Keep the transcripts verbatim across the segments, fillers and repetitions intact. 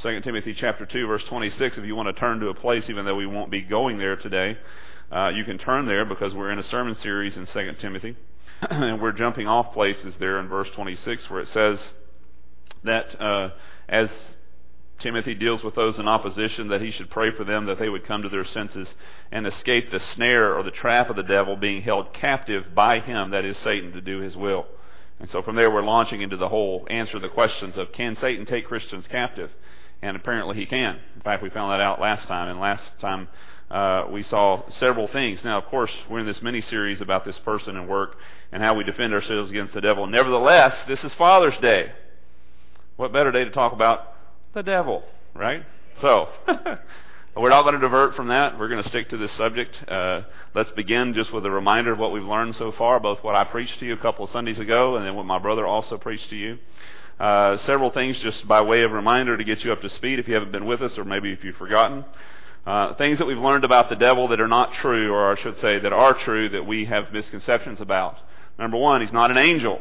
Second Timothy chapter two, verse twenty-six. If you want to turn to a place, even though we won't be going there today, uh, you can turn there because we're in a sermon series in Second Timothy. And we're jumping off places there in verse twenty-six where it says that uh, as Timothy deals with those in opposition, that he should pray for them that they would come to their senses and escape the snare or the trap of the devil, being held captive by him, that is Satan, to do his will. And so from there we're launching into the whole answer the questions of, can Satan take Christians captive? And apparently he can. In fact, we found that out last time, and last time uh, we saw several things. Now, of course, we're in this mini-series about this person and work and how we defend ourselves against the devil. Nevertheless, this is Father's Day. What better day to talk about the devil, right? So, we're not going to divert from that. We're going to stick to this subject. Uh, let's begin just with a reminder of what we've learned so far, both what I preached to you a couple of Sundays ago and then what my brother also preached to you. Uh, several things just by way of reminder to get you up to speed if you haven't been with us, or maybe if you've forgotten. Uh, things that we've learned about the devil that are not true, or I should say that are true, that we have misconceptions about. Number one, he's not an angel.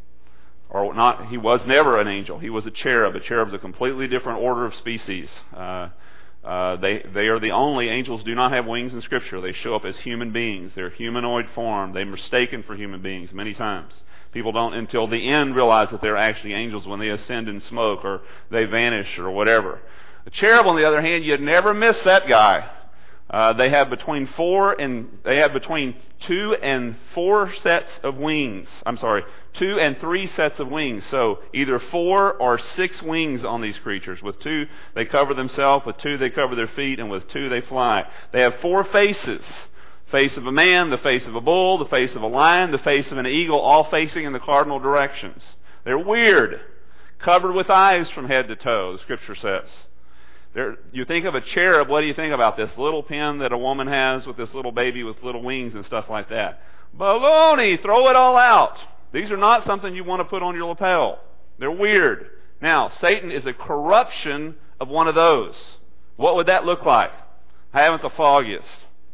Or not, he was never an angel. He was a cherub. A cherub is a completely different order of species. Uh, uh, they they are the only, angels do not have wings in Scripture. They show up as human beings. They're humanoid form. They're mistaken for human beings many times. People don't until the end realize that they're actually angels when they ascend in smoke or they vanish or whatever. The cherub, on the other hand, you'd never miss that guy. Uh, they have between four and they have between two and four sets of wings. I'm sorry, two and three sets of wings. So either four or six wings on these creatures. With two, they cover themselves. With two, they cover their feet, and with two, they fly. They have four faces: face of a man, the face of a bull, the face of a lion, the face of an eagle, all facing in the cardinal directions. They're weird, covered with eyes from head to toe, the Scripture says. There, you think of a cherub, what do you think about this little pin that a woman has with this little baby with little wings and stuff like that? Baloney! Throw it all out. These are not something you want to put on your lapel. They're weird. Now, Satan is a corruption of one of those. What would that look like? I haven't the foggiest.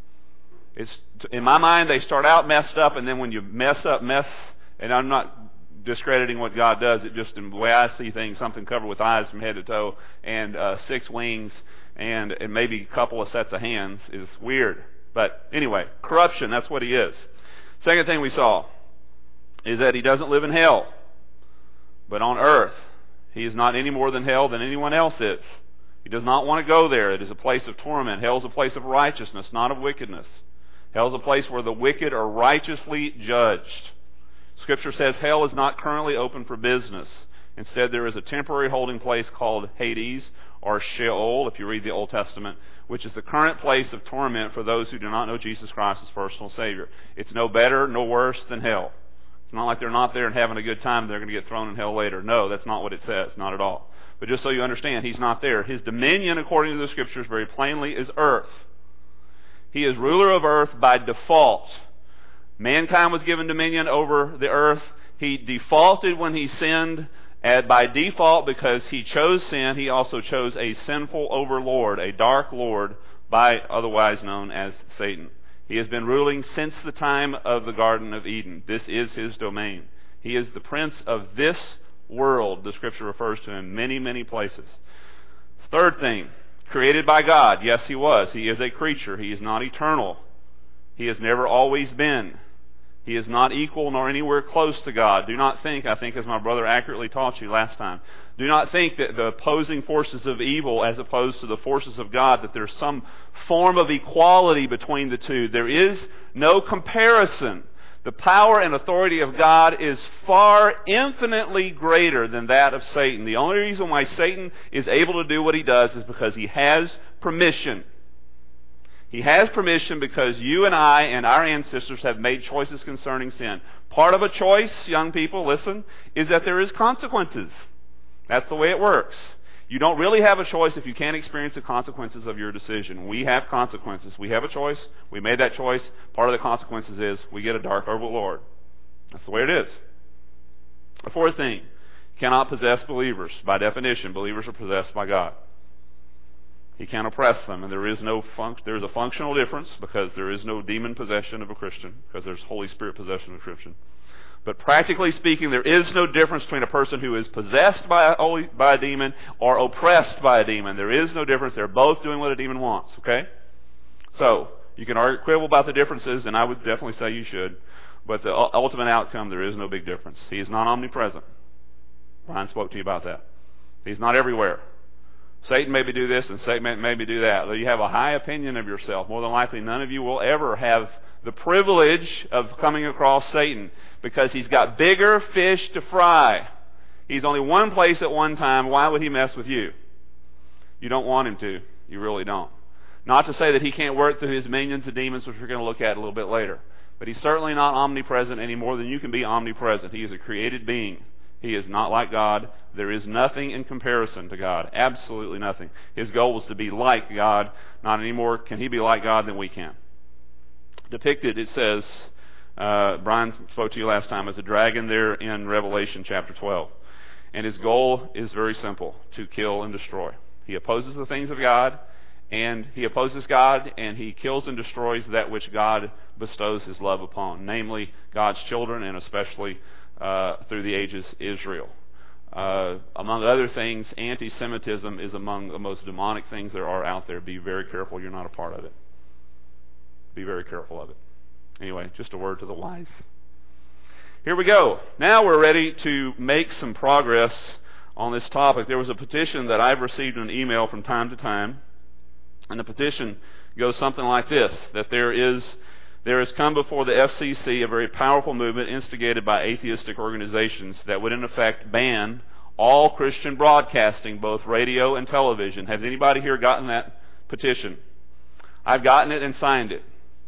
It's, in my mind, they start out messed up, and then when you mess up, mess, and I'm not discrediting what God does, it just in the way I see things, something covered with eyes from head to toe and uh, six wings and, and maybe a couple of sets of hands is weird. But anyway, corruption, that's what he is. Second thing we saw is that he doesn't live in hell, but on earth. He is not any more than hell than anyone else is. He does not want to go there. It is a place of torment. Hell is a place of righteousness, not of wickedness. Hell is a place where the wicked are righteously judged. Scripture says hell is not currently open for business. Instead, there is a temporary holding place called Hades, or Sheol, if you read the Old Testament, which is the current place of torment for those who do not know Jesus Christ as personal Savior. It's no better, no worse than hell. It's not like they're not there and having a good time and they're going to get thrown in hell later. No, that's not what it says, not at all. But just so you understand, he's not there. His dominion, according to the Scriptures, very plainly, is earth. He is ruler of earth by default. Mankind was given dominion over the earth. He defaulted when he sinned, and by default, because he chose sin, he also chose a sinful overlord, a dark lord, by otherwise known as Satan. He has been ruling since the time of the Garden of Eden. This is his domain. He is the prince of this world. The Scripture refers to him in many, many places. Third thing, created by God. Yes, he was. He is a creature. He is not eternal. He has never always been. He is not equal nor anywhere close to God. Do not think, I think as my brother accurately taught you last time, do not think that the opposing forces of evil as opposed to the forces of God, that there's some form of equality between the two. There is no comparison. The power and authority of God is far infinitely greater than that of Satan. The only reason why Satan is able to do what he does is because he has permission. He has permission because you and I and our ancestors have made choices concerning sin. Part of a choice, young people, listen, is that there is consequences. That's the way it works. You don't really have a choice if you can't experience the consequences of your decision. We have consequences. We have a choice. We made that choice. Part of the consequences is we get a dark overlord. That's the way it is. The fourth thing, cannot possess believers. By definition, believers are possessed by God. He can't oppress them, and there is no func- there is a functional difference because there is no demon possession of a Christian, because there's Holy Spirit possession of a Christian. But practically speaking, there is no difference between a person who is possessed by a, by a demon or oppressed by a demon. There is no difference. They're both doing what a demon wants, okay? So, you can argue, quibble about the differences, and I would definitely say you should. But the ultimate outcome, there is no big difference. He is not omnipresent. Brian spoke to you about that. He's not everywhere. Satan maybe do this and Satan may maybe do that. Though you have a high opinion of yourself, more than likely none of you will ever have the privilege of coming across Satan because he's got bigger fish to fry. He's only one place at one time. Why would he mess with you? You don't want him to. You really don't. Not to say that he can't work through his minions and demons, which we're going to look at a little bit later. But he's certainly not omnipresent any more than you can be omnipresent. He is a created being. He is not like God. There is nothing in comparison to God. Absolutely nothing. His goal was to be like God. Not anymore can he be like God than we can. Depicted, it says, uh, Brian spoke to you last time, as a dragon there in Revelation chapter twelve. And his goal is very simple, to kill and destroy. He opposes the things of God, and he opposes God, and he kills and destroys that which God bestows his love upon, namely God's children, and especially uh, through the ages, Israel. Uh, among other things, anti-Semitism is among the most demonic things there are out there. Be very careful you're not a part of it. Be very careful of it. Anyway, just a word to the wise. Here we go. Now we're ready to make some progress on this topic. There was a petition that I've received in an email from time to time, and the petition goes something like this, that there is there has come before the F C C a very powerful movement instigated by atheistic organizations that would in effect ban all Christian broadcasting, both radio and television. Has anybody here gotten that petition? I've gotten it and signed it.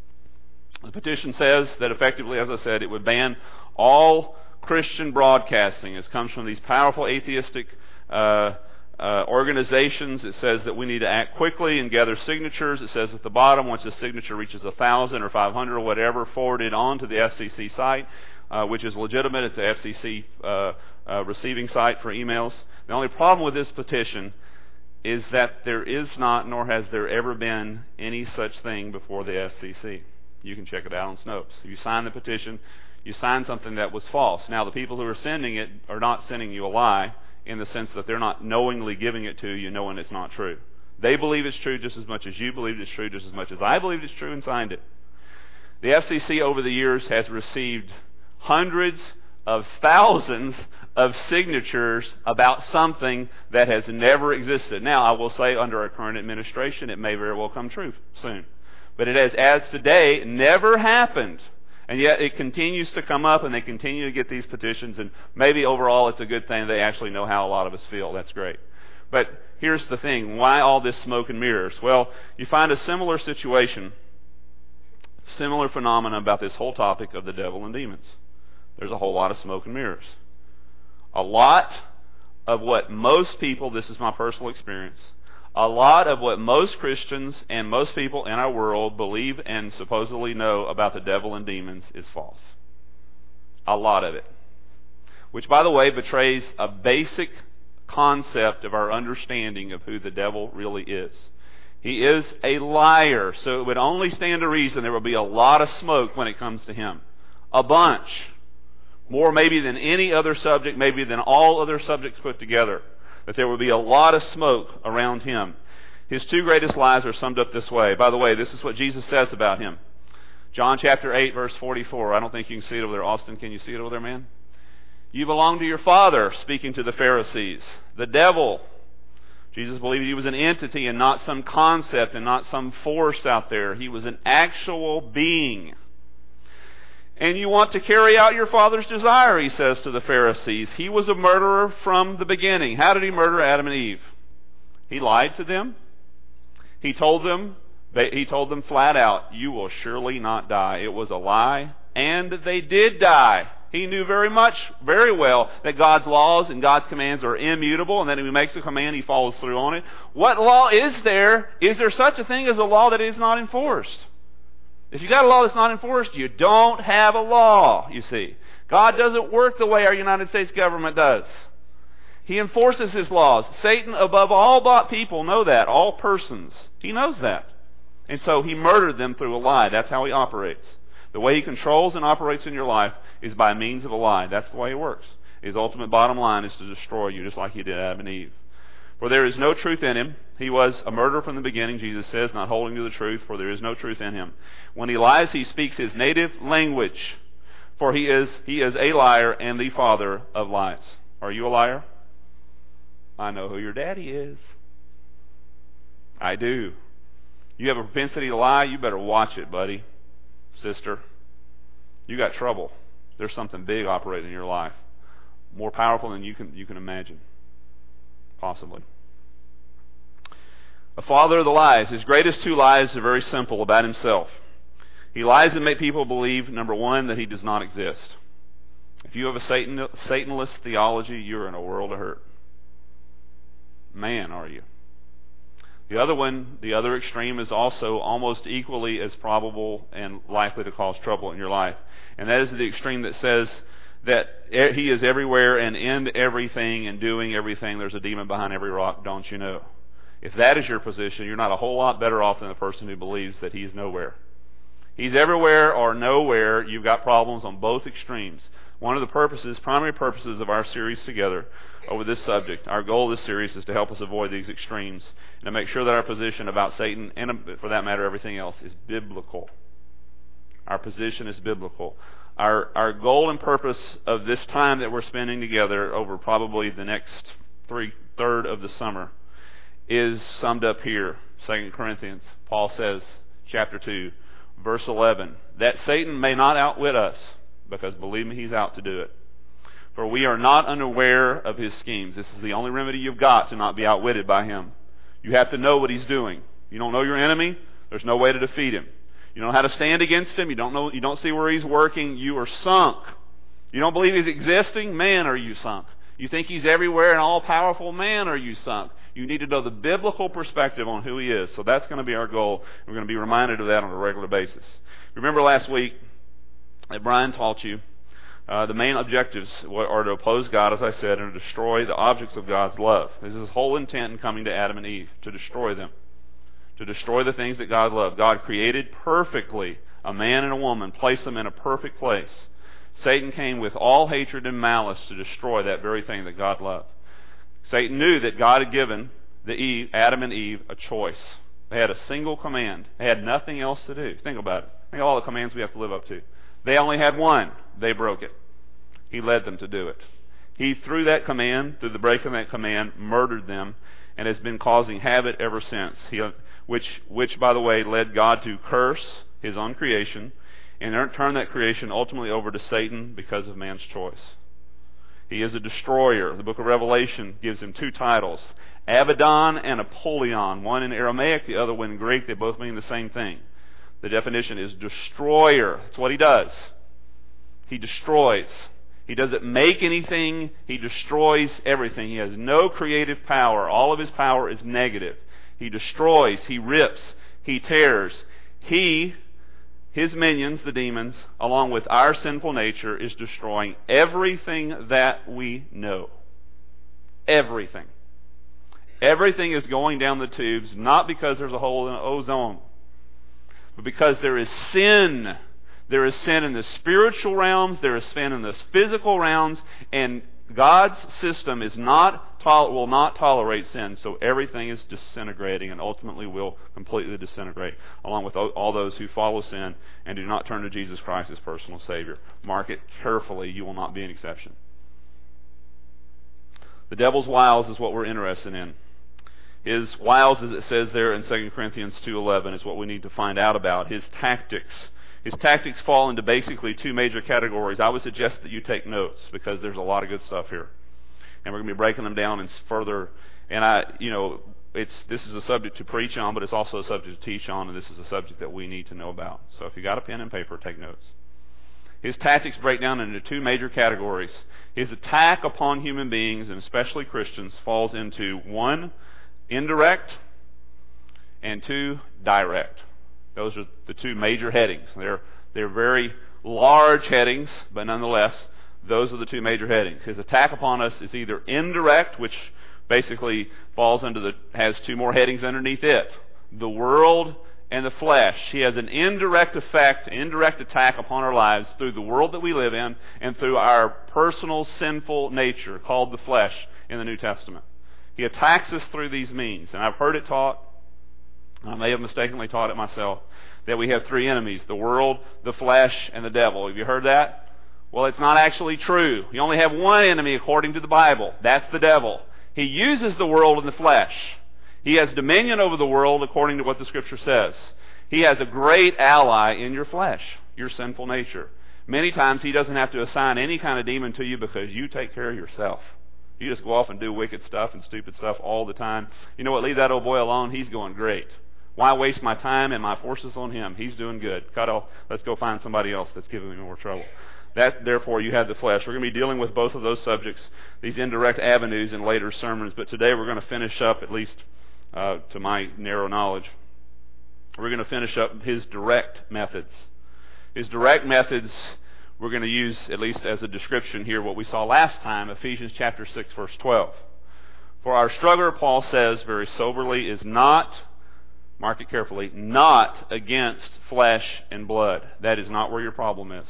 The petition says that effectively, as I said, it would ban all Christian broadcasting. It comes from these powerful atheistic uh, uh, organizations. It says that we need to act quickly and gather signatures. It says at the bottom, once the signature reaches a thousand or five hundred or whatever, forward it on to the F C C site, uh, which is legitimate. It's the F C C uh, uh, receiving site for emails. The only problem with this petition is that there is not, nor has there ever been, any such thing before the F C C. You can check it out on Snopes. If you sign the petition, you sign something that was false. Now, the people who are sending it are not sending you a lie in the sense that they're not knowingly giving it to you knowing it's not true. They believe it's true just as much as you believe it's true, just as much as I believe it's true and signed it. The F C C over the years has received hundreds of thousands of signatures about something that has never existed. Now, I will say under our current administration, it may very well come true soon. But it has, as today, never happened. And yet it continues to come up, and they continue to get these petitions, and maybe overall it's a good thing they actually know how a lot of us feel. That's great. But here's the thing. Why all this smoke and mirrors? Well, you find a similar situation, similar phenomenon about this whole topic of the devil and demons. There's a whole lot of smoke and mirrors. A lot of what most people, this is my personal experience, a lot of what most Christians and most people in our world believe and supposedly know about the devil and demons is false. A lot of it. Which, by the way, betrays a basic concept of our understanding of who the devil really is. He is a liar, so it would only stand to reason there will be a lot of smoke when it comes to him. A bunch. More maybe than any other subject, maybe than all other subjects put together. That there will be a lot of smoke around him. His two greatest lies are summed up this way. By the way, this is what Jesus says about him. John chapter eight, verse forty-four. I don't think you can see it over there. Austin, can you see it over there, man? You belong to your father, speaking to the Pharisees. The devil. Jesus believed he was an entity and not some concept and not some force out there. He was an actual being. And you want to carry out your father's desire, he says to the Pharisees. He was a murderer from the beginning. How did he murder Adam and Eve? He lied to them. He told them, he told them flat out, you will surely not die. It was a lie, and they did die. He knew very much, very well, that God's laws and God's commands are immutable, and that if he makes a command, he follows through on it. What law is there? Is there such a thing as a law that is not enforced? If you got a law that's not enforced, you don't have a law, you see. God doesn't work the way our United States government does. He enforces his laws. Satan, above all people, know that. All persons. He knows that. And so he murdered them through a lie. That's how he operates. The way he controls and operates in your life is by means of a lie. That's the way it works. His ultimate bottom line is to destroy you, just like he did Adam and Eve. For there is no truth in him. He was a murderer from the beginning, Jesus says, not holding to the truth, for there is no truth in him. When he lies, he speaks his native language, for he is he is a liar and the father of lies. Are you a liar? I know who your daddy is. I do. You have a propensity to lie, you better watch it, buddy, sister. You got trouble. There's something big operating in your life, more powerful than you can you can imagine, possibly. A father of the lies. His greatest two lies are very simple about himself. He lies to make people believe, number one, that he does not exist. If you have a Satan, Satanist theology, you're in a world of hurt. Man, are you. The other one, the other extreme, is also almost equally as probable and likely to cause trouble in your life. And that is the extreme that says that he is everywhere and in everything and doing everything. There's a demon behind every rock, don't you know? If that is your position, you're not a whole lot better off than the person who believes that he's nowhere. He's everywhere or nowhere. You've got problems on both extremes. One of the purposes, primary purposes of our series together over this subject, our goal of this series is to help us avoid these extremes and to make sure that our position about Satan, and for that matter everything else, is biblical. Our position is biblical. Our, our goal and purpose of this time that we're spending together over probably the next three third of the summer is summed up here. Second Corinthians, Paul says, chapter two, verse eleven, that Satan may not outwit us, because believe me, he's out to do it. For we are not unaware of his schemes. This is the only remedy you've got to not be outwitted by him. You have to know what he's doing. You don't know your enemy, there's no way to defeat him. You don't know how to stand against him, you don't know, you don't see where he's working, you are sunk. You don't believe he's existing, man, are you sunk. You think he's everywhere and all-powerful, man, are you sunk. You need to know the biblical perspective on who he is. So that's going to be our goal. We're going to be reminded of that on a regular basis. Remember last week that Brian taught you uh, the main objectives are to oppose God, as I said, and to destroy the objects of God's love. This is his whole intent in coming to Adam and Eve, to destroy them, to destroy the things that God loved. God created perfectly a man and a woman, placed them in a perfect place. Satan came with all hatred and malice to destroy that very thing that God loved. Satan knew that God had given the Eve, Adam and Eve a choice. They had a single command. They had nothing else to do. Think about it. Think of all the commands we have to live up to. They only had one. They broke it. He led them to do it. He, through that command, through the breaking of that command, murdered them and has been causing havoc ever since. He, which, which, by the way, led God to curse his own creation and turn that creation ultimately over to Satan because of man's choice. He is a destroyer. The book of Revelation gives him two titles, Abaddon and Apollyon, one in Aramaic, the other one in Greek. They both mean the same thing. The definition is destroyer. That's what he does. He destroys. He doesn't make anything. He destroys everything. He has no creative power. All of his power is negative. He destroys. He rips. He tears. He, his minions, the demons, along with our sinful nature, is destroying everything that we know. Everything. Everything is going down the tubes, not because there's a hole in the ozone, but because there is sin. There is sin in the spiritual realms, there is sin in the physical realms, and God's system is not tol- will not tolerate sin, so everything is disintegrating and ultimately will completely disintegrate, along with all those who follow sin and do not turn to Jesus Christ as personal Savior. Mark it carefully, you will not be an exception. The devil's wiles is what we're interested in. His wiles, as it says there in Second Corinthians two eleven, is what we need to find out about. His tactics. His tactics fall into basically two major categories. I would suggest that you take notes because there's a lot of good stuff here. And we're going to be breaking them down and further. And I, you know, it's this is a subject to preach on, but it's also a subject to teach on, and this is a subject that we need to know about. So if you got a pen and paper, take notes. His tactics break down into two major categories. His attack upon human beings, and especially Christians, falls into one, indirect, and two, direct. Those are the two major headings. They're they're very large headings, but nonetheless, those are the two major headings. His attack upon us is either indirect, which basically falls under the has two more headings underneath it: the world and the flesh. He has an indirect effect, indirect attack upon our lives through the world that we live in and through our personal sinful nature called the flesh in the New Testament. He attacks us through these means. And I've heard it taught, I may have mistakenly taught it myself, that we have three enemies, the world, the flesh, and the devil. Have you heard that? Well, it's not actually true. You only have one enemy according to the Bible. That's the devil. He uses the world and the flesh. He has dominion over the world according to what the Scripture says. He has a great ally in your flesh, your sinful nature. Many times he doesn't have to assign any kind of demon to you because you take care of yourself. You just go off and do wicked stuff and stupid stuff all the time. You know what? Leave that old boy alone. He's going great. Why waste my time and my forces on him? He's doing good. Cut off. Let's go find somebody else that's giving me more trouble. That, therefore, you have the flesh. We're going to be dealing with both of those subjects, these indirect avenues, in later sermons. But today we're going to finish up, at least uh, to my narrow knowledge, we're going to finish up his direct methods. His direct methods, we're going to use, at least as a description here, what we saw last time, Ephesians chapter six, verse twelve. For our struggle, Paul says very soberly, is not, mark it carefully, not against flesh and blood. That is not where your problem is.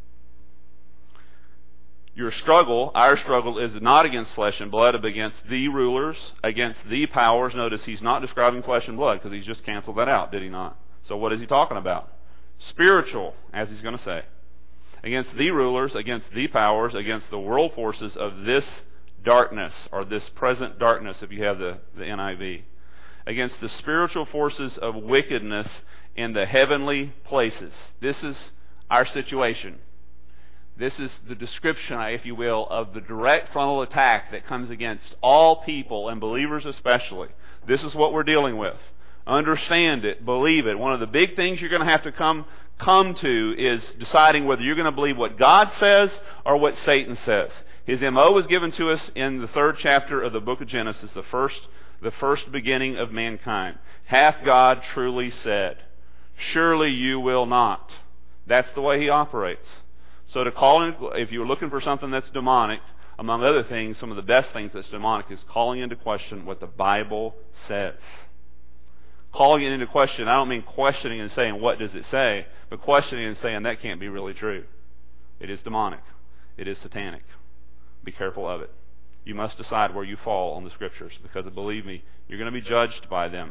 Your struggle, our struggle, is not against flesh and blood, but against the rulers, against the powers. Notice he's not describing flesh and blood because he's just canceled that out, did he not? So what is he talking about? Spiritual, as he's going to say. Against the rulers, against the powers, against the world forces of this darkness, or this present darkness, if you have the, the N I V. Against the spiritual forces of wickedness in the heavenly places. This is our situation. This is the description, if you will, of the direct frontal attack that comes against all people, and believers especially. This is what we're dealing with. Understand it, believe it. One of the big things you're going to have to come come to is deciding whether you're going to believe what God says or what Satan says. His M O was given to us in the third chapter of the book of Genesis, the first, the first beginning of mankind. Hath God truly said, surely you will not. That's the way he operates. So to call in, if you're looking for something that's demonic, among other things, some of the best things that's demonic is calling into question what the Bible says. Calling it into question, I don't mean questioning and saying, what does it say? But questioning and saying, that can't be really true. It is demonic. It is satanic. Be careful of it. You must decide where you fall on the Scriptures, because believe me, you're going to be judged by them.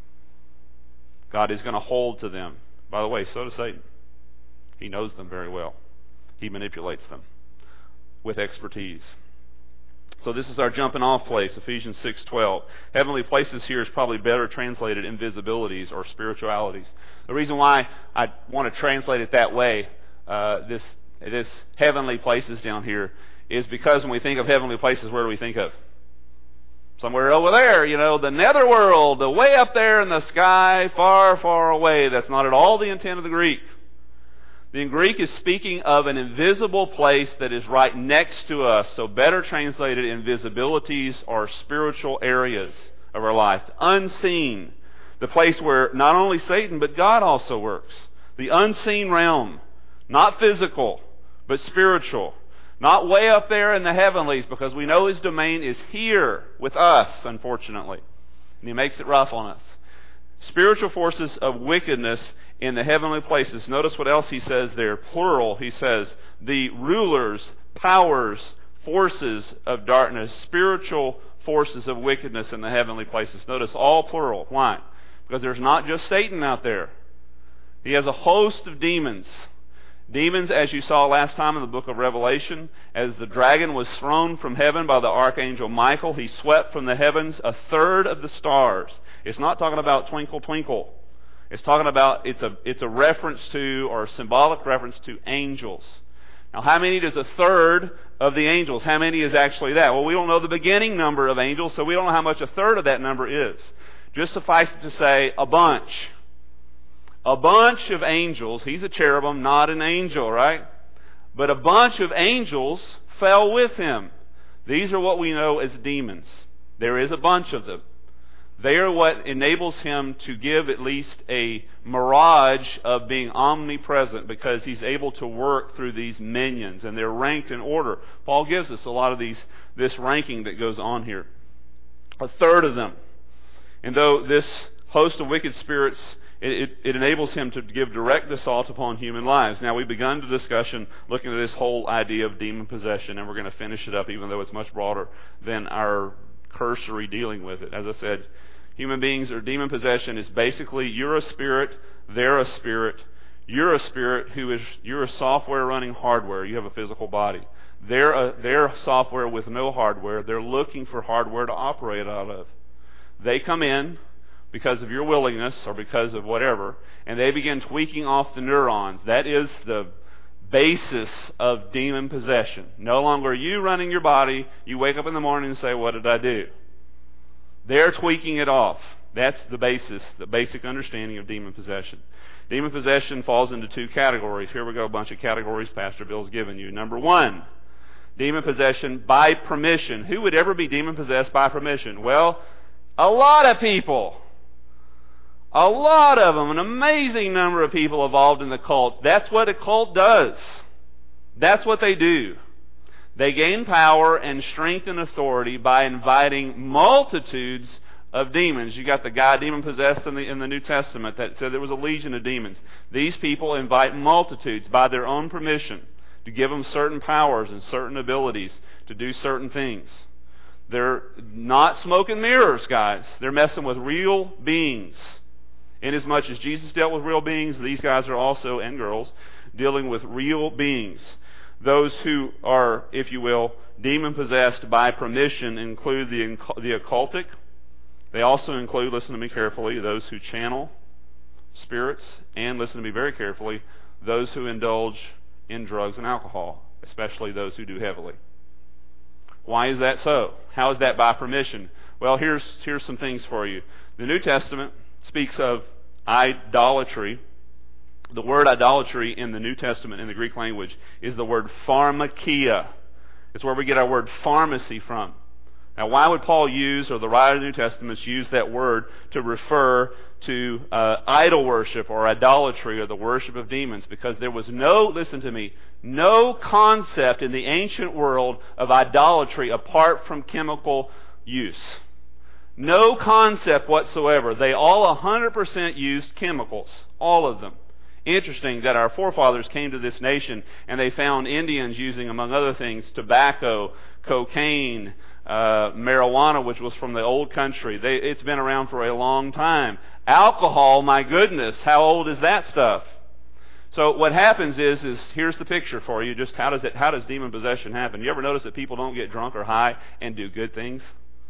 God is going to hold to them. By the way, so does Satan. He knows them very well. He manipulates them with expertise. So this is our jumping off place, Ephesians six twelve. Heavenly places here is probably better translated invisibilities or spiritualities. The reason why I want to translate it that way, uh, this this heavenly places down here, is because when we think of heavenly places, where do we think of? Somewhere over there, you know, the netherworld, the way up there in the sky, far, far away. That's not at all the intent of the Greek. The Greek is speaking of an invisible place that is right next to us. So better translated, invisibilities or spiritual areas of our life. Unseen. The place where not only Satan, but God also works. The unseen realm. Not physical, but spiritual. Not way up there in the heavenlies, because we know his domain is here with us, unfortunately. And he makes it rough on us. Spiritual forces of wickedness in the heavenly places. Notice what else he says there. Plural, he says, the rulers, powers, forces of darkness, spiritual forces of wickedness in the heavenly places. Notice all plural. Why? Because there's not just Satan out there. He has a host of demons. Demons, as you saw last time in the book of Revelation, as the dragon was thrown from heaven by the archangel Michael, he swept from the heavens a third of the stars. It's not talking about twinkle, twinkle. It's talking about, it's a, it's a reference to, or a symbolic reference to, angels. Now, how many does a third of the angels, how many is actually that? Well, we don't know the beginning number of angels, so we don't know how much a third of that number is. Just suffice it to say, a bunch. A bunch of angels. He's a cherubim, not an angel, right? But a bunch of angels fell with him. These are what we know as demons. There is a bunch of them. They are what enables him to give at least a mirage of being omnipresent, because he's able to work through these minions, and they're ranked in order. Paul gives us a lot of these this ranking that goes on here. A third of them. And though this host of wicked spirits It, it, it enables him to give direct assault upon human lives. Now, we've begun the discussion looking at this whole idea of demon possession, and we're going to finish it up, even though it's much broader than our cursory dealing with it. As I said, human beings or demon possession is basically you're a spirit, they're a spirit. You're a spirit who is, you're a software running hardware. You have a physical body. They're a, they're software with no hardware. They're looking for hardware to operate out of. They come in because of your willingness or because of whatever, and they begin tweaking off the neurons. That is the basis of demon possession. No longer are you running your body. You wake up in the morning and say, what did I do? They're tweaking it off. That's the basis, the basic understanding of demon possession. Demon possession falls into two categories. Here we go, a bunch of categories Pastor Bill's given you. Number one, demon possession by permission. Who would ever be demon possessed by permission? Well, a lot of people. A lot of them. An amazing number of people involved in the cult. That's what a cult does. That's what they do. They gain power and strength and authority by inviting multitudes of demons. You got the guy demon possessed in the in the New Testament that said there was a legion of demons. These people invite multitudes by their own permission to give them certain powers and certain abilities to do certain things. They're not smoke and mirrors, guys. They're messing with real beings. Inasmuch as Jesus dealt with real beings, these guys are also, and girls, dealing with real beings. Those who are, if you will, demon possessed by permission include the the occultic. They also include, listen to me carefully, those who channel spirits, and listen to me very carefully, those who indulge in drugs and alcohol, especially those who do heavily. Why is that so? How is that by permission? Well, here's here's some things for you. The New Testament speaks of idolatry. The word idolatry in the New Testament in the Greek language is the word pharmakia. It's where we get our word pharmacy from. Now, why would Paul use, or the writer of the New Testament use that word to refer to uh, idol worship or idolatry or the worship of demons? Because there was no, listen to me, no concept in the ancient world of idolatry apart from chemical use. No concept whatsoever. They all one hundred percent used chemicals, all of them. Interesting that our forefathers came to this nation and they found Indians using, among other things, tobacco, cocaine, uh, marijuana, which was from the old country. They, it's been around for a long time. Alcohol, my goodness, how old is that stuff? So what happens is, is here's the picture for you. Just how does it? How does demon possession happen? You ever notice that people don't get drunk or high and do good things?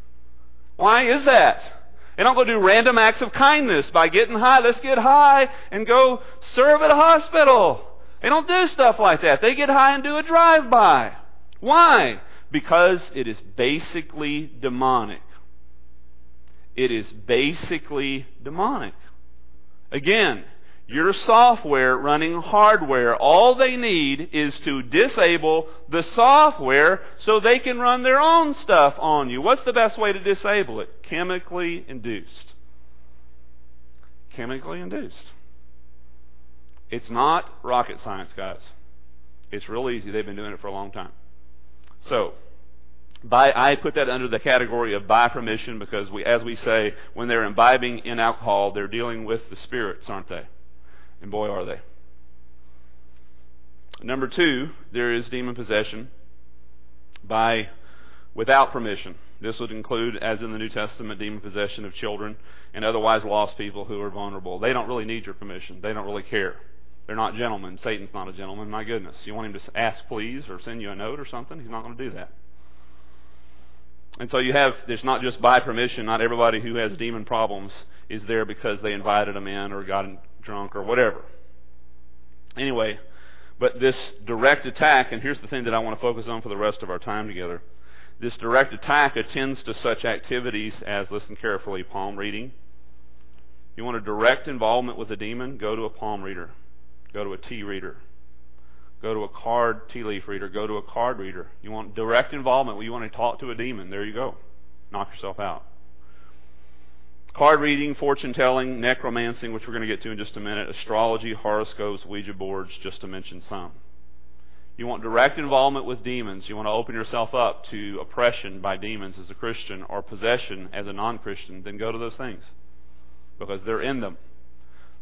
Why is that? They don't go do random acts of kindness by getting high. Let's get high and go serve at a hospital. They don't do stuff like that. They get high and do a drive-by. Why? Because it is basically demonic. It is basically demonic. Again, your software running hardware, all they need is to disable the software so they can run their own stuff on you. What's the best way to disable it? Chemically induced. Chemically induced. It's not rocket science, guys. It's real easy. They've been doing it for a long time. So, by, I put that under the category of by permission because, we, as we say, when they're imbibing in alcohol, they're dealing with the spirits, aren't they? And boy, are they. Number two, there is demon possession by without permission. This would include, as in the New Testament, demon possession of children and otherwise lost people who are vulnerable. They don't really need your permission. They don't really care. They're not gentlemen. Satan's not a gentleman. My goodness. You want him to ask please or send you a note or something? He's not going to do that. And so you have, it's not just by permission. Not everybody who has demon problems is there because they invited them in or got drunk or whatever. Anyway, but this direct attack, and here's the thing that I want to focus on for the rest of our time together. This direct attack attends to such activities as, listen carefully, palm reading. You want a direct involvement with a demon? Go to a palm reader. Go to a tea reader. Go to a card tea leaf reader. Go to a card reader. You want direct involvement? Well, you want to talk to a demon. There you go. Knock yourself out. Card reading, fortune telling, necromancing, which we're going to get to in just a minute, astrology, horoscopes, Ouija boards, just to mention some. You want direct involvement with demons. You want to open yourself up to oppression by demons as a Christian or possession as a non-Christian, then go to those things because they're in them.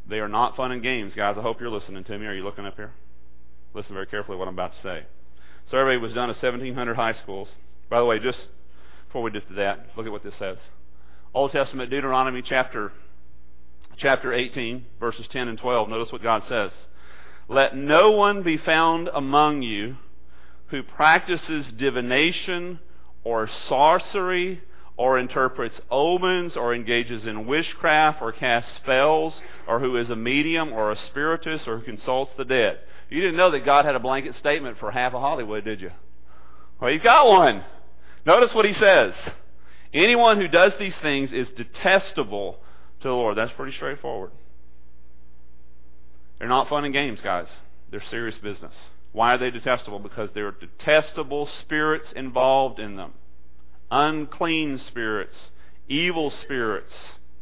They are not fun and games, guys. I hope you're listening to me. Are you looking up here? Listen very carefully to what I'm about to say. Survey was done of seventeen hundred high schools. By the way, just before we get to that, look at what this says. Old Testament, Deuteronomy chapter, chapter eighteen, verses ten and twelve. Notice what God says. Let no one be found among you who practices divination or sorcery or interprets omens or engages in witchcraft or casts spells or who is a medium or a spiritist or who consults the dead. You didn't know that God had a blanket statement for half of Hollywood, did you? Well, He's got one. Notice what He says. Anyone who does these things is detestable to the Lord. That's pretty straightforward. They're not fun and games, guys. They're serious business. Why are they detestable? Because there are detestable spirits involved in them. Unclean spirits, evil spirits.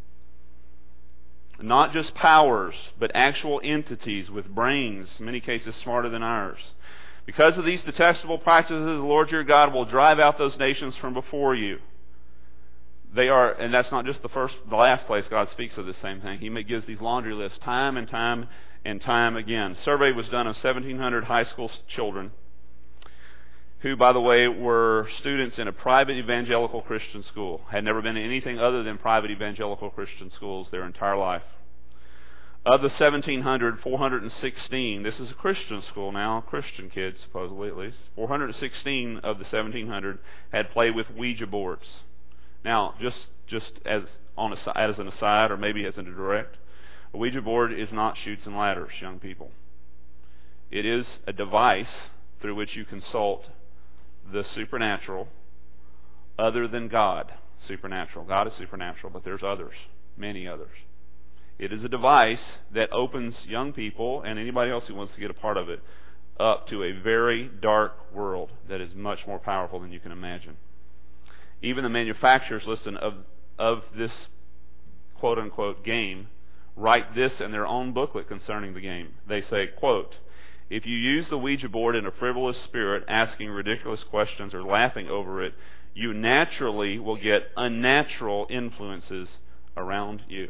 Not just powers, but actual entities with brains, in many cases smarter than ours. Because of these detestable practices, the Lord your God will drive out those nations from before you. They are, and that's not just the first, the last place God speaks of this same thing. He gives these laundry lists time and time and time again. Survey was done of seventeen hundred high school children who, by the way, were students in a private evangelical Christian school. Had never been in anything other than private evangelical Christian schools their entire life. Of the seventeen hundred, four hundred sixteen, this is a Christian school now, Christian kids supposedly at least, four hundred sixteen of the seventeen hundred had played with Ouija boards. Now, just just as on a, as an aside, or maybe as a direct, a Ouija board is not chutes and ladders, young people. It is a device through which you consult the supernatural other than God. Supernatural. God is supernatural, but there's others, many others. It is a device that opens young people and anybody else who wants to get a part of it up to a very dark world that is much more powerful than you can imagine. Even the manufacturers, listen, of of this quote-unquote game, write this in their own booklet concerning the game. They say, quote, if you use the Ouija board in a frivolous spirit, asking ridiculous questions or laughing over it, you naturally will get unnatural influences around you.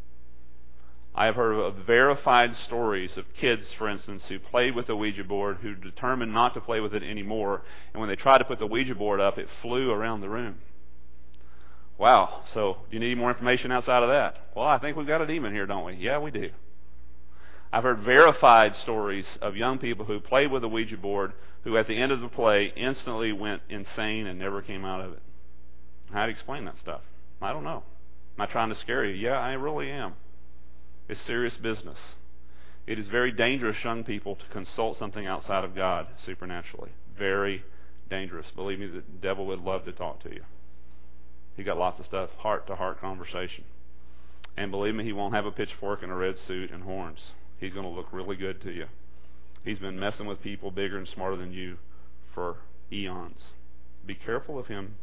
I have heard of verified stories of kids, for instance, who played with the Ouija board, who determined not to play with it anymore, and when they tried to put the Ouija board up, it flew around the room. Wow, so do you need more information outside of that? Well, I think we've got a demon here, don't we? Yeah, we do. I've heard verified stories of young people who played with a Ouija board, who at the end of the play instantly went insane and never came out of it. How do you explain that stuff? I don't know. Am I trying to scare you? Yeah, I really am. It's serious business. It is very dangerous, young people, to consult something outside of God supernaturally. Very dangerous. Believe me, the devil would love to talk to you. He got lots of stuff, heart-to-heart conversation. And believe me, he won't have a pitchfork and a red suit and horns. He's going to look really good to you. He's been messing with people bigger and smarter than you for eons. Be careful of him.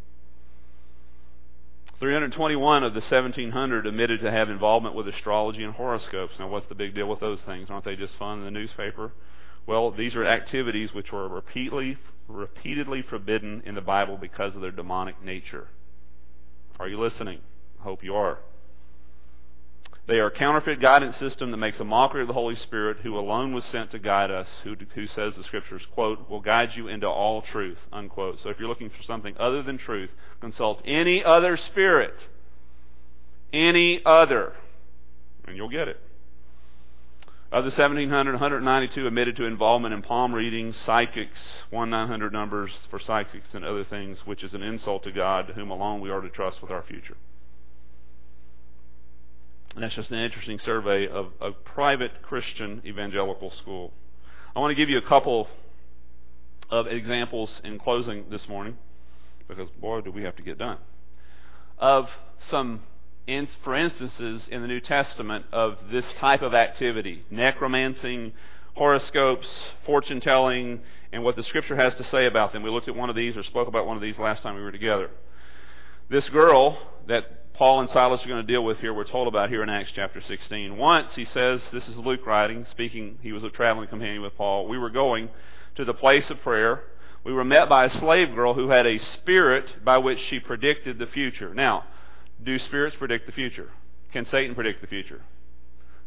three hundred twenty-one of the seventeen hundred admitted to have involvement with astrology and horoscopes. Now, what's the big deal with those things? Aren't they just fun in the newspaper? Well, these are activities which were repeatedly, repeatedly forbidden in the Bible because of their demonic nature. Are you listening? I hope you are. They are a counterfeit guidance system that makes a mockery of the Holy Spirit, who alone was sent to guide us, who, who says the Scriptures, quote, will guide you into all truth, unquote. So if you're looking for something other than truth, consult any other spirit. Any other. And you'll get it. Of the seventeen hundred, one hundred ninety-two admitted to involvement in palm readings, psychics, one nine hundred numbers for psychics and other things, which is an insult to God, to whom alone we are to trust with our future. And that's just an interesting survey of a private Christian evangelical school. I want to give you a couple of examples in closing this morning, because boy, do we have to get done, of some, for instances in the New Testament of this type of activity, necromancing, horoscopes, fortune-telling, and what the Scripture has to say about them. We looked at one of these, or spoke about one of these last time we were together. This girl that Paul and Silas are going to deal with here, we're told about here in Acts chapter sixteen. Once, he says, this is Luke writing, speaking, he was a traveling companion with Paul. We were going to the place of prayer. We were met by a slave girl who had a spirit by which she predicted the future. Now, do spirits predict the future? Can Satan predict the future?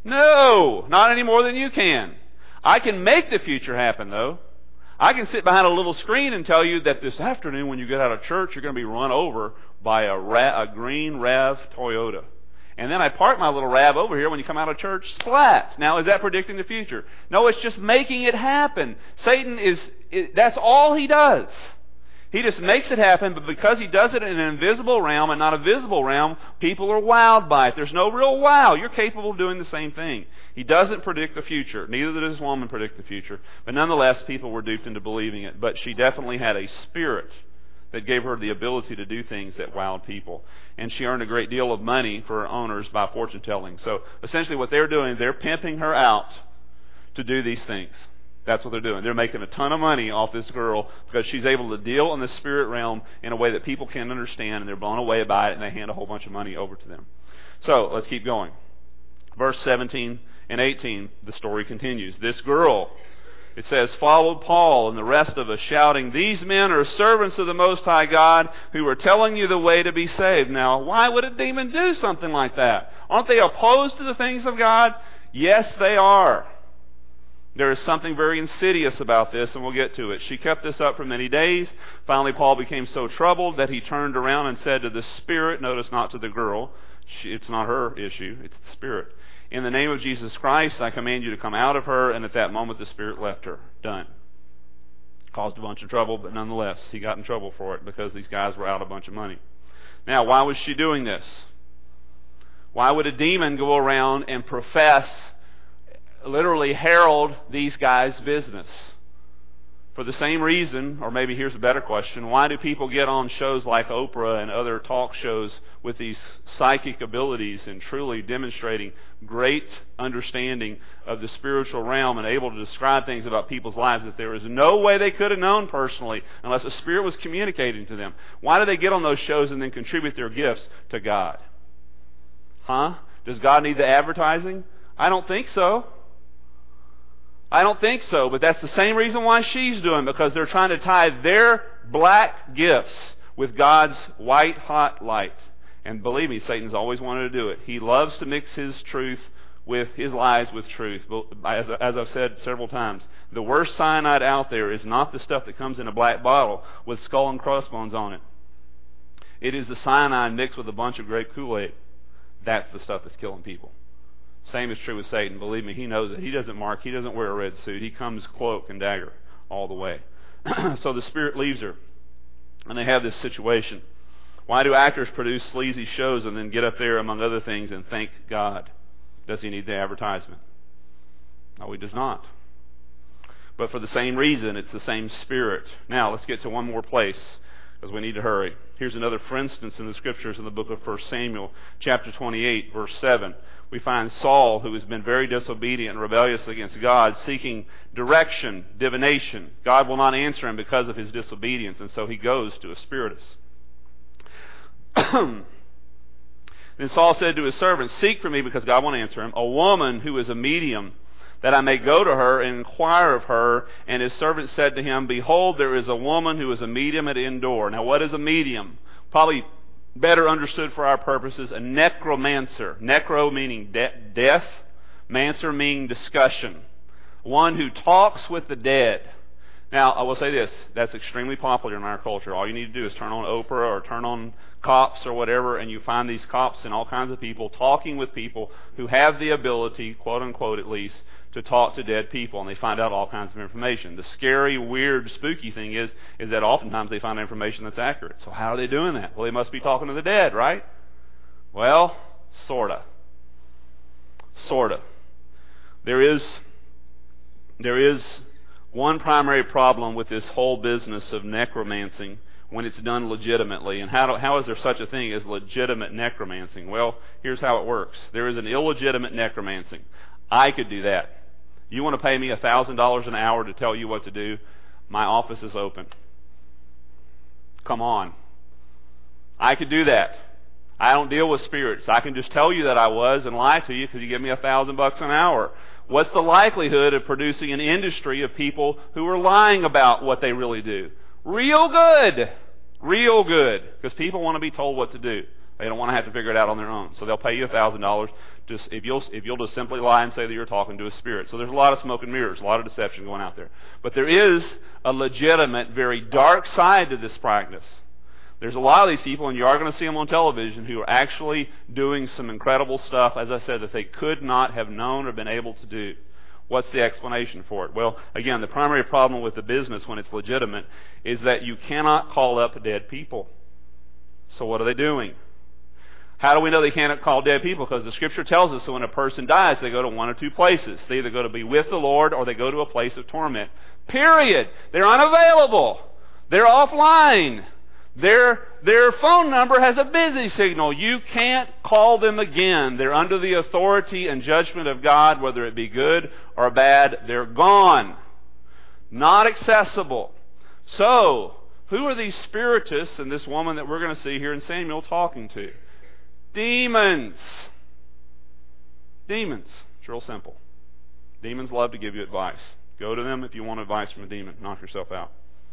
No, not any more than you can. I can make the future happen, though. I can sit behind a little screen and tell you that this afternoon when you get out of church, you're going to be run over by a, ra- a green RAV Toyota. And then I park my little RAV over here when you come out of church, splat. Now, is that predicting the future? No, it's just making it happen. Satan is, it, that's all he does. He just makes it happen, but because he does it in an invisible realm and not a visible realm, people are wowed by it. There's no real wow. You're capable of doing the same thing. He doesn't predict the future. Neither does this woman predict the future. But nonetheless, people were duped into believing it. But she definitely had a spirit that gave her the ability to do things that wowed people. And she earned a great deal of money for her owners by fortune telling. So essentially what they're doing, they're pimping her out to do these things. That's what they're doing. They're making a ton of money off this girl because she's able to deal in the spirit realm in a way that people can understand, and they're blown away by it, and they hand a whole bunch of money over to them. So let's keep going. Verse seventeen and eighteen, the story continues. This girl, it says, followed Paul and the rest of us, shouting, "These men are servants of the Most High God who are telling you the way to be saved." Now, why would a demon do something like that? Aren't they opposed to the things of God? Yes, they are. There is something very insidious about this, and we'll get to it. She kept this up for many days. Finally, Paul became so troubled that he turned around and said to the spirit, notice not to the girl, she, it's not her issue, it's the spirit, "In the name of Jesus Christ, I command you to come out of her." And at that moment, the spirit left her. Done. Caused a bunch of trouble, but nonetheless, he got in trouble for it because these guys were out a bunch of money. Now, why was she doing this? Why would a demon go around and profess, literally herald these guys' business? For the same reason, or maybe here's a better question, why do people get on shows like Oprah and other talk shows with these psychic abilities and truly demonstrating great understanding of the spiritual realm and able to describe things about people's lives that there is no way they could have known personally unless a spirit was communicating to them? Why do they get on those shows and then contribute their gifts to God? Huh? Does God need the advertising? I don't think so. I don't think so, but that's the same reason why she's doing, because they're trying to tie their black gifts with God's white hot light. And believe me, Satan's always wanted to do it. He loves to mix his truth with his lies with truth. As, as I've said several times, the worst cyanide out there is not the stuff that comes in a black bottle with skull and crossbones on it. It is the cyanide mixed with a bunch of grape Kool-Aid. That's the stuff that's killing people. Same is true with Satan. Believe me, he knows it. He doesn't mark. He doesn't wear a red suit. He comes cloak and dagger all the way. So the spirit leaves her, and they have this situation. Why do actors produce sleazy shows and then get up there, among other things, and thank God? Does he need the advertisement? No, he does not. But for the same reason, it's the same spirit. Now, let's get to one more place, because we need to hurry. Here's another for instance in the Scriptures in the book of First Samuel, chapter twenty-eight, verse seven. We find Saul, who has been very disobedient and rebellious against God, seeking direction, divination. God will not answer him because of his disobedience, and so he goes to a spiritist. Then Saul said to his servants, "Seek for me," because God won't answer him, "a woman who is a medium, that I may go to her and inquire of her." And his servant said to him, "Behold, there is a woman who is a medium at Endor." Now, what is a medium? Probably better understood for our purposes, a necromancer. Necro meaning de- death, mancer meaning discussion. One who talks with the dead. Now, I will say this, that's extremely popular in our culture. All you need to do is turn on Oprah or turn on Cops or whatever, and you find these cops and all kinds of people talking with people who have the ability, quote unquote at least, to talk to dead people, and they find out all kinds of information. The scary, weird, spooky thing is, is that oftentimes they find information that's accurate. So how are they doing that? Well, they must be talking to the dead, right? Well, sorta. Sorta. There is, there is one primary problem with this whole business of necromancing when it's done legitimately. And how, do, how is there such a thing as legitimate necromancing? Well, here's how it works. There is an illegitimate necromancing. I could do that. You want to pay me one thousand dollars an hour to tell you what to do? My office is open. Come on. I could do that. I don't deal with spirits. I can just tell you that I was and lie to you because you give me a thousand bucks an hour. What's the likelihood of producing an industry of people who are lying about what they really do? Real good. Real good. Because people want to be told what to do. They don't want to have to figure it out on their own. So they'll pay you a thousand dollars just if you'll if you'll just simply lie and say that you're talking to a spirit. So there's a lot of smoke and mirrors, a lot of deception going out there. But there is a legitimate, very dark side to this practice. There's a lot of these people, and you are going to see them on television, who are actually doing some incredible stuff, as I said, that they could not have known or been able to do. What's the explanation for it? Well, again, the primary problem with the business when it's legitimate is that you cannot call up dead people. So what are they doing? How do we know they cannot call dead people? Because the Scripture tells us that when a person dies, they go to one or two places. They either go to be with the Lord or they go to a place of torment. Period. They're unavailable. They're offline. Their, their phone number has a busy signal. You can't call them again. They're under the authority and judgment of God, whether it be good or bad. They're gone. Not accessible. So, who are these spiritists and this woman that we're going to see here in Samuel talking to? Demons. Demons. It's real simple. Demons love to give you advice. Go to them if you want advice from a demon. Knock yourself out.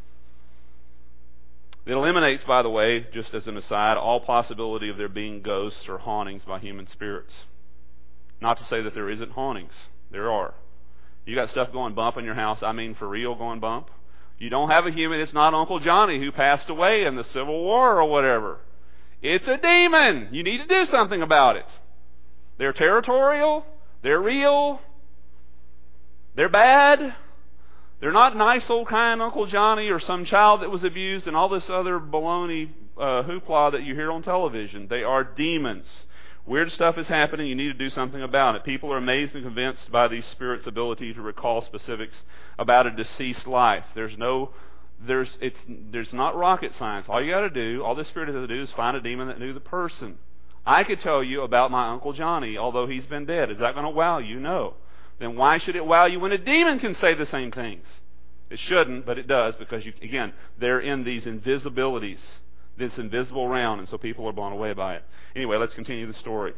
It eliminates, by the way, just as an aside, all possibility of there being ghosts or hauntings by human spirits. Not to say that there isn't hauntings. There are. You got stuff going bump in your house, I mean for real going bump. You don't have a human, it's not Uncle Johnny who passed away in the Civil War or whatever. It's a demon. You need to do something about it. They're territorial. They're real. They're bad. They're not nice old kind Uncle Johnny or some child that was abused and all this other baloney uh, hoopla that you hear on television. They are demons. Weird stuff is happening. You need to do something about it. People are amazed and convinced by these spirits' ability to recall specifics about a deceased life. There's no, there's, it's, there's not rocket science. All you got to do, all this spirit has to do is find a demon that knew the person. I could tell you about my Uncle Johnny, although he's been dead. Is that going to wow you? No. Then why should it wow you when a demon can say the same things? It shouldn't, but it does, because, you, again, they're in these invisibilities, this invisible realm, and so people are blown away by it. Anyway, let's continue the story.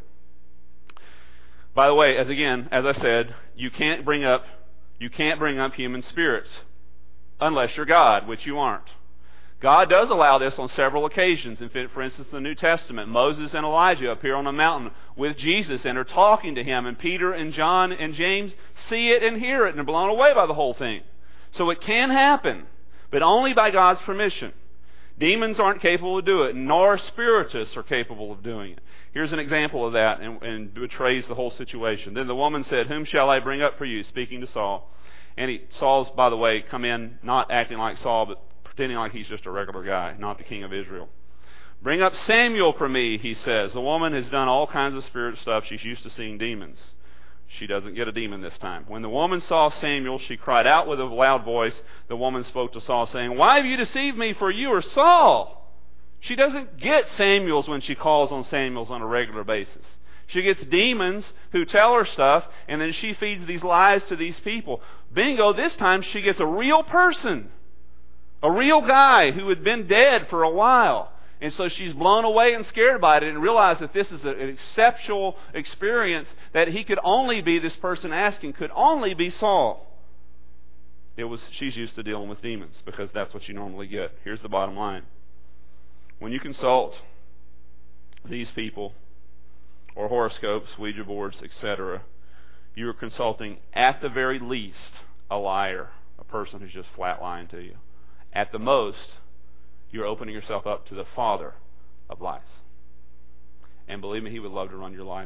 By the way, as again, as I said, you can't bring up, you can't bring up human spirits unless you're God, which you aren't. God does allow this on several occasions. In, for instance, in the New Testament, Moses and Elijah appear on a mountain with Jesus and are talking to him, and Peter and John and James see it and hear it and are blown away by the whole thing. So it can happen, but only by God's permission. Demons aren't capable of doing it, nor spiritists are capable of doing it. Here's an example of that, and, and betrays the whole situation. Then the woman said, "Whom shall I bring up for you?" Speaking to Saul. And he, Saul's, by the way, come in not acting like Saul, but pretending like he's just a regular guy, not the king of Israel. "Bring up Samuel for me," he says. The woman has done all kinds of spirit stuff. She's used to seeing demons. She doesn't get a demon this time. When the woman saw Samuel, she cried out with a loud voice. The woman spoke to Saul, saying, "Why have you deceived me? For you are Saul." She doesn't get Samuels when she calls on Samuels on a regular basis. She gets demons who tell her stuff, and then she feeds these lies to these people. Bingo, this time she gets a real person. A real guy who had been dead for a while. And so she's blown away and scared by it and realized that this is an exceptional experience, that he could only be, this person asking, could only be Saul. It was, she's used to dealing with demons because that's what you normally get. Here's the bottom line. When you consult these people, or horoscopes, Ouija boards, et cetera, you are consulting, at the very least, a liar, a person who's just flat lying to you. At the most, you're opening yourself up to the father of lies. And believe me, he would love to run your life.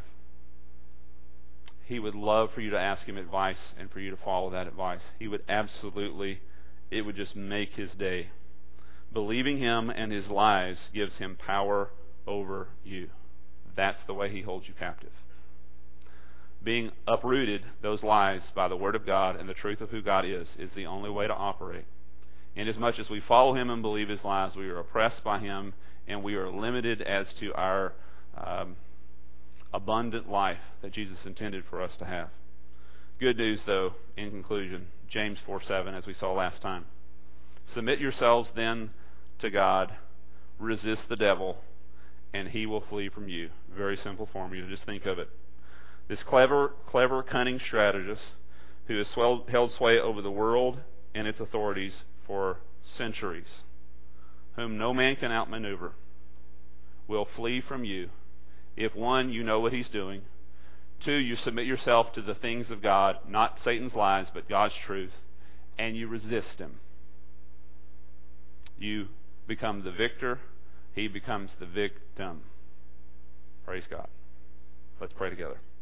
He would love for you to ask him advice and for you to follow that advice. He would absolutely, it would just make his day. Believing him and his lies gives him power over you. That's the way he holds you captive. Being uprooted, those lies, by the Word of God and the truth of who God is, is the only way to operate. Inasmuch as we follow him and believe his lies, we are oppressed by him, and we are limited as to our um, abundant life that Jesus intended for us to have. Good news, though, in conclusion, James four seven, as we saw last time. "Submit yourselves then to God, resist the devil, and he will flee from you." Very simple formula. Just think of it. This clever, clever, cunning strategist who has swelled, held sway over the world and its authorities for centuries, whom no man can outmaneuver, will flee from you if, one, you know what he's doing, two, you submit yourself to the things of God, not Satan's lies, but God's truth, and you resist him. You become the victor, he becomes the victim. Praise God. Let's pray together.